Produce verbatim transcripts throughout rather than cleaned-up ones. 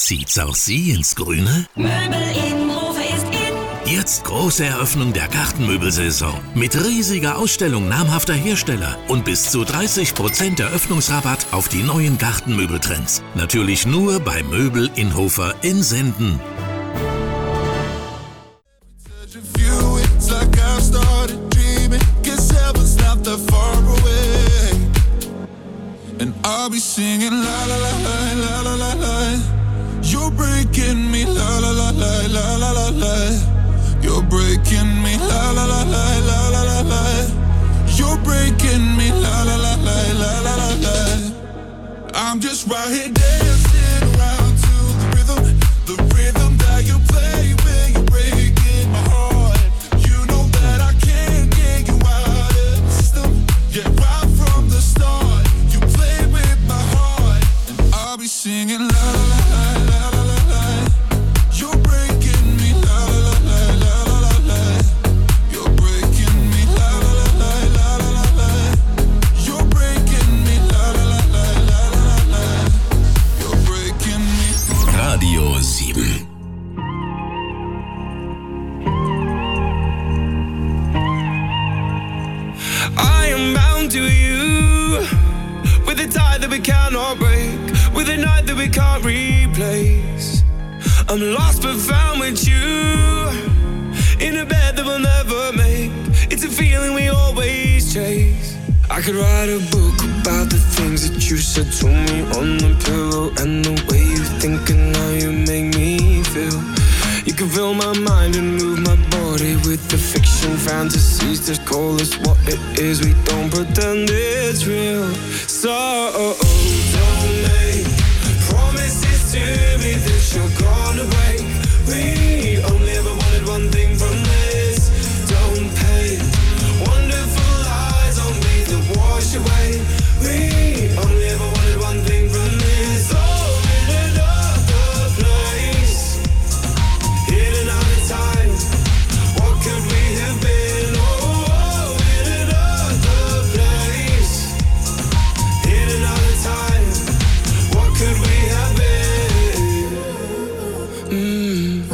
Zieht's auch Sie ins Grüne? Möbel Innenhof ist in. Jetzt große Eröffnung der Gartenmöbelsaison. Mit riesiger Ausstellung namhafter Hersteller und bis zu dreißig Prozent Eröffnungsrabatt auf die neuen Gartenmöbeltrends. Natürlich nur bei Möbel Innhofer in Senden. I'll be singing la la la la la la la. You're breaking me la la la la la la la la. You're breaking me la la la la la la la la. You're breaking me la la la la la la la la. I'm just right here dancing around to the rhythm, the rhythm that you play when you're breaking my heart. You know that I can't get you out of the system. Yeah, right from the start. I'll be singing la la la la la la la. You're breaking me la la la la la la la. You're breaking me la la la la la la la. You're breaking me la la la la la la la. You're breaking me. Radio sieben. I am bound to you with a tie that we cannot break, with a night that we can't replace. I'm lost but found with you, in a bed that we'll never make. It's a feeling we always chase. I could write a book about the things that you said to me on the pillow, and the way you think and how you make me feel. You can fill my mind and move my body with the fiction fantasies that call us what it is. We don't pretend it's real. So don't make promises to me that you're gonna break. We only ever wanted one thing from this. Don't paint wonderful lies on me that wash away. We only ever wanted one thing from this. Oh, in another place, in another time, what could we have been? Oh, in another place, in another time, what could we have been? Mm.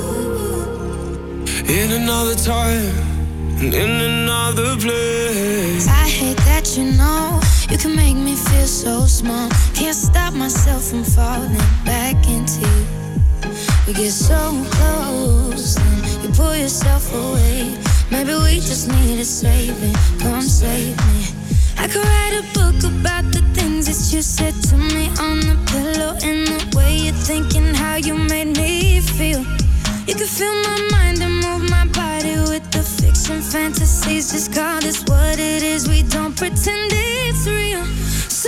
In another time, and in another place. I hate that you know you can make me feel so small. Can't stop myself from falling back into you. We get so close, and you pull yourself away. Maybe we just needed saving. Come save me. I could write a book about the things that you said to me on the pillow, and the way you think and how you made me feel. You can fill my mind and move my body with the fiction fantasies. Just call this what it is. We don't pretend it's real. So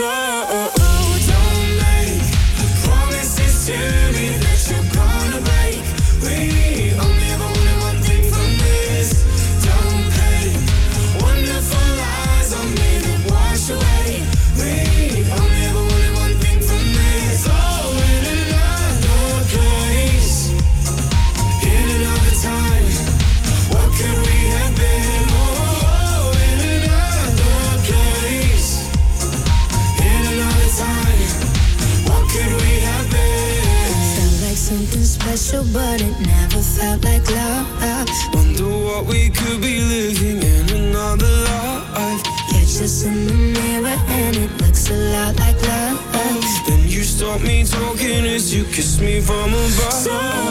don't make promises to me that you're gonna break. We only ever wanted one thing from this. Don't paint wonderful lies on me that wash away. We only ever wanted one thing from this. Oh, in another place, in another time, what could we have been? Oh, in another place, in another time, what could we have been? Felt like something special, but it never felt like love. Wonder what we could be living in another life. Catch us in the mirror and it looks a lot like love. Then you stop me talking as you kiss me from above. So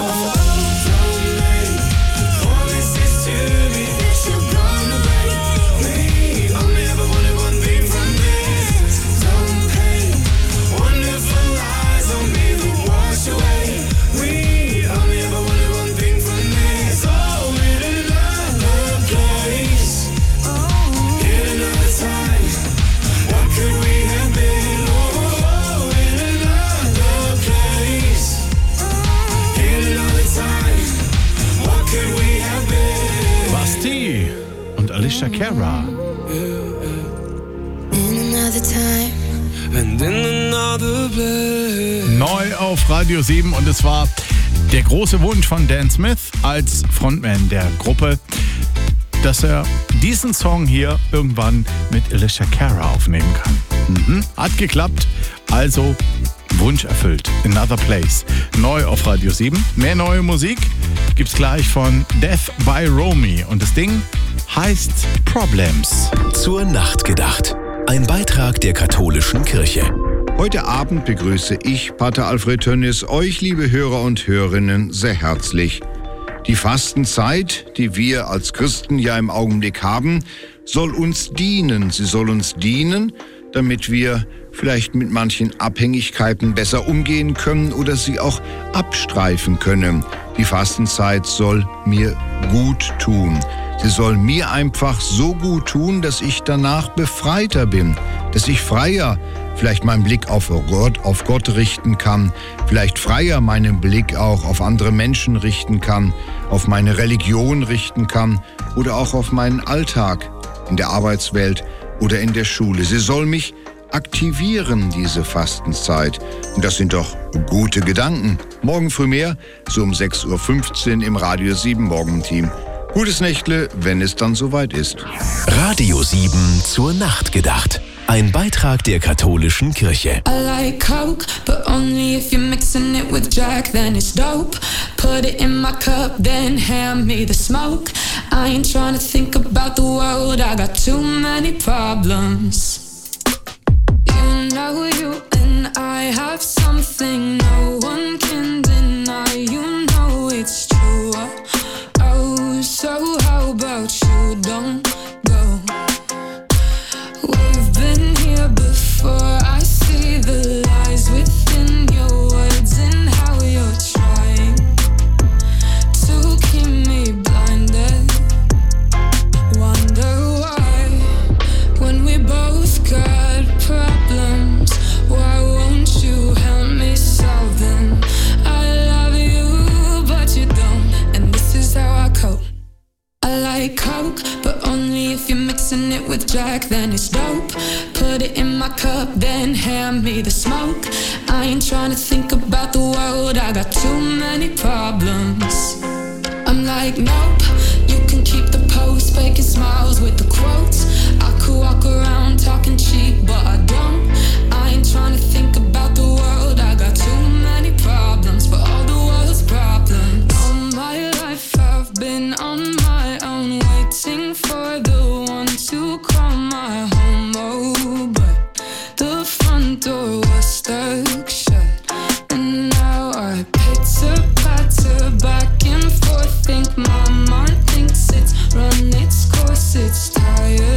don't make promises to me that you're gonna break. We only ever wanted one thing from this. Don't paint wonderful lies on me that wash away. We only ever wanted one thing from this. Oh, in another place, in another time, what could we have been? Oh, in another place, in another time, what could we have been? Basti und Alicia Cara. in another time. And in another place. Neu auf Radio sieben, und es war der große Wunsch von Dan Smith als Frontman der Gruppe, dass er diesen Song hier irgendwann mit Alicia Cara aufnehmen kann. Mhm. Hat geklappt, also Wunsch erfüllt. Another Place. Neu auf Radio sieben. Mehr neue Musik gibt's gleich von Death by Romy. Und das Ding heißt Problems. Zur Nacht gedacht. Ein Beitrag der katholischen Kirche. Heute Abend begrüße ich, Pater Alfred Tönnis, euch, liebe Hörer und Hörerinnen, sehr herzlich. Die Fastenzeit, die wir als Christen ja im Augenblick haben, soll uns dienen. Sie soll uns dienen, damit wir vielleicht mit manchen Abhängigkeiten besser umgehen können oder sie auch abstreifen können. Die Fastenzeit soll mir gut tun. Sie soll mir einfach so gut tun, dass ich danach befreiter bin, dass ich freier vielleicht meinen Blick auf Gott, auf Gott richten kann, vielleicht freier meinen Blick auch auf andere Menschen richten kann, auf meine Religion richten kann oder auch auf meinen Alltag in der Arbeitswelt oder in der Schule. Sie soll mich aktivieren, diese Fastenzeit. Und das sind doch gute Gedanken. Morgen früh mehr, so um sechs Uhr fünfzehn im Radio sieben Morgenteam. Gutes Nächtle, wenn es dann soweit ist. Radio sieben zur Nacht gedacht. Ein Beitrag der katholischen Kirche. I like Coke, but only if you're mixing it with Jack, then it's dope. Put it in my cup, then hand me the smoke. I ain't trying to think about the world, I got too many problems. You know you and I have something no one can deny. You know it's true. Oh, so how about you don't go? We've been here before. I see the lies within your words and how you're trying to keep me blinded. Wonder why, when we both got problems, why won't you help me solve them? I love you, but you don't, and this is how I cope. I like Coke, but only if you're mixing it with Jack, then it's dope. Put it in my cup, then hand me the smoke. I ain't trying to think about the world, I got too many problems. I'm like, nope, you can keep the post, faking smiles with the quotes. I could walk around talking cheap, but I don't. I ain't trying to think about the world, I got too many problems for all the world's problems. All my life I've been on my own, waiting for the one to call my home. Oh, but the front door was stuck shut, and now I pitter patter back and forth. Think my mind thinks it's run its course, it's tired.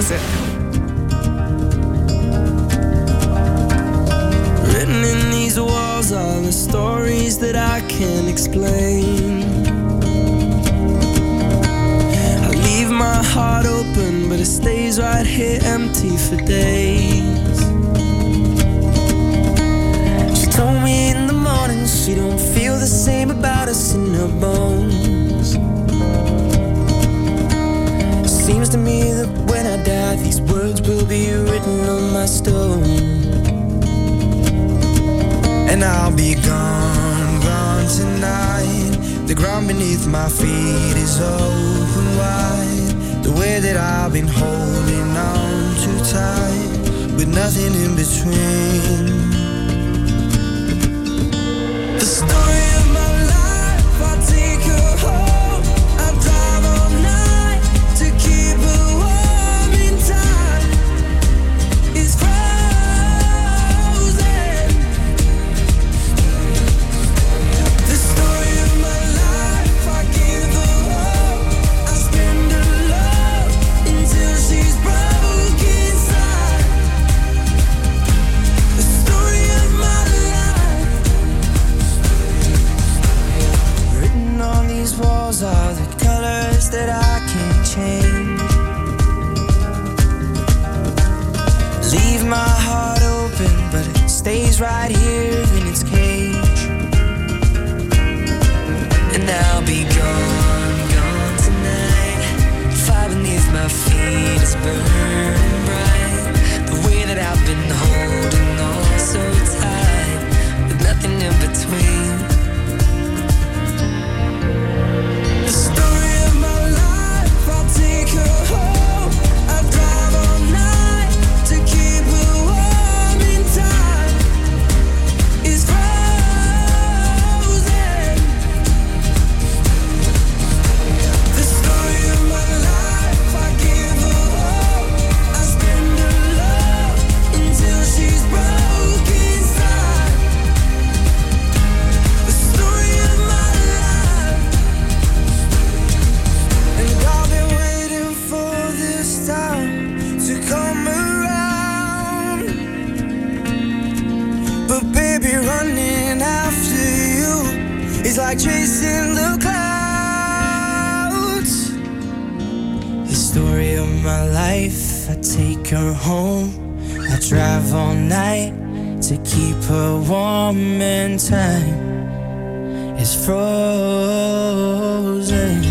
That's it. Written in these walls are the stories that I can't explain. I leave my heart open, but it stays right here empty for days. She told me in the morning she don't feel the same about us in her bones. Seems to me that when I die, these words will be written on my stone. And I'll be gone, gone tonight. The ground beneath my feet is open wide. The way that I've been holding on too tight, with nothing in between. The story of my life, I take her home. I drive all night to keep her warm in time. It's frozen. The story of my life, I give her hope. I spend her love until she's broke inside. The story of my life. Written on these walls are the colors that I can't change. Leave my heart open, but it stays right here in its cage. And I'll be gone, gone tonight. Fire beneath my feet is burning bright. The way that I've been holding on so tight, with nothing in between. The story of my life, I'll take her home. I drive all night to keep her warm in time. It's frozen. The story of my life, I give her hope. I spend her love until she's broke inside. The story of my life. And I've been waiting for this time to come around. But baby, running after you is like chasing the clouds. The story of my life, I take her home. I drive all night to keep her warm and time is frozen.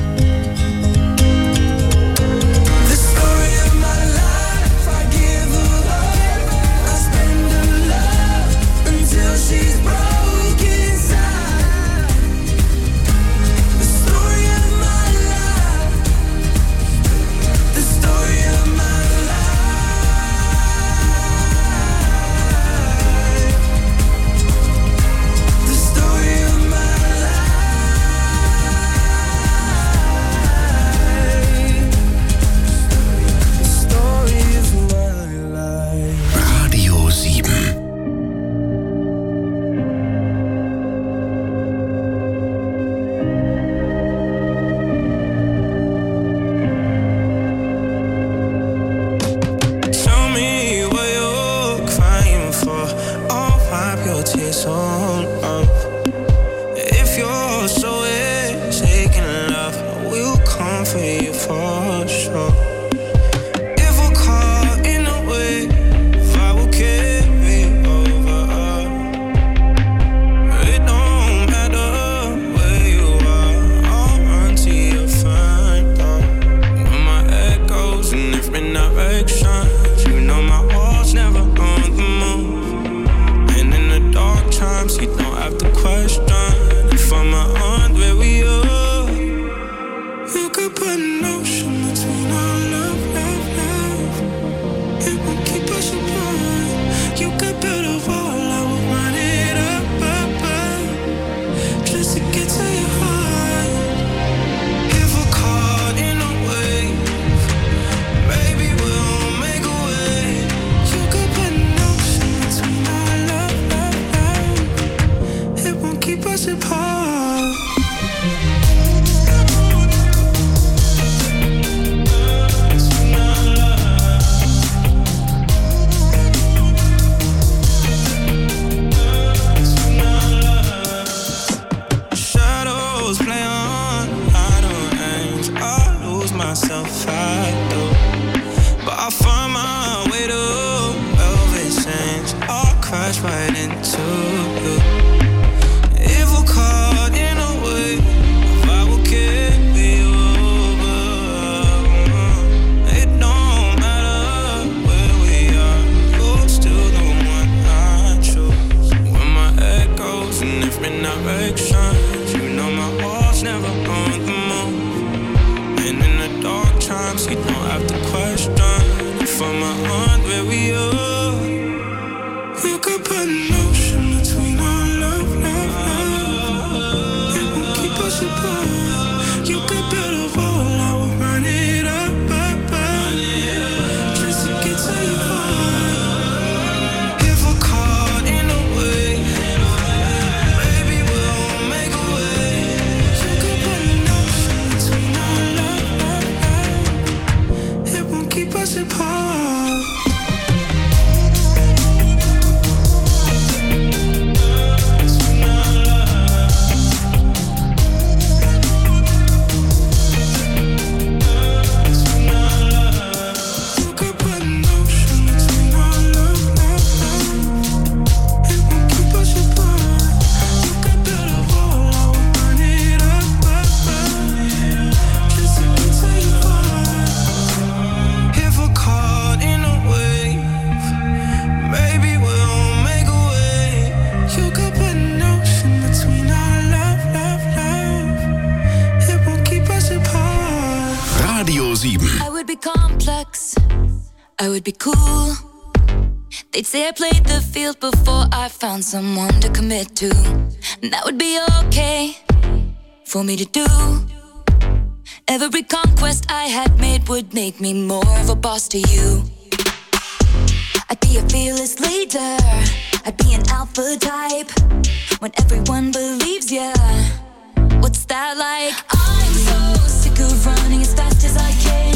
The story of my life, I give her hope. I spend her love until she's broke inside. The story of my life. The story of my life. The story of my life. to you. If we're caught in a wave, if I will carry you over, it don't matter where we are, you're still the one I choose. When my head goes in different directions, you know my walls never on the move. And in the dark times, you don't have to question if I'm on where we are. You could put an ocean between our love, love, love. It won't keep us apart. You could build a wall, I will run it up, up, up, just to get to your heart. If we're caught in a wave, baby, we'll make a way. You could put an ocean between our love, love, love. It won't keep us apart. I would be complex, I would be cool. They'd say I played the field before I found someone to commit to. And that would be okay for me to do. Every conquest I had made would make me more of a boss to you. I'd be a fearless leader, I'd be an alpha type. When everyone believes ya, what's that like? I'm so sick of running as fast as I can.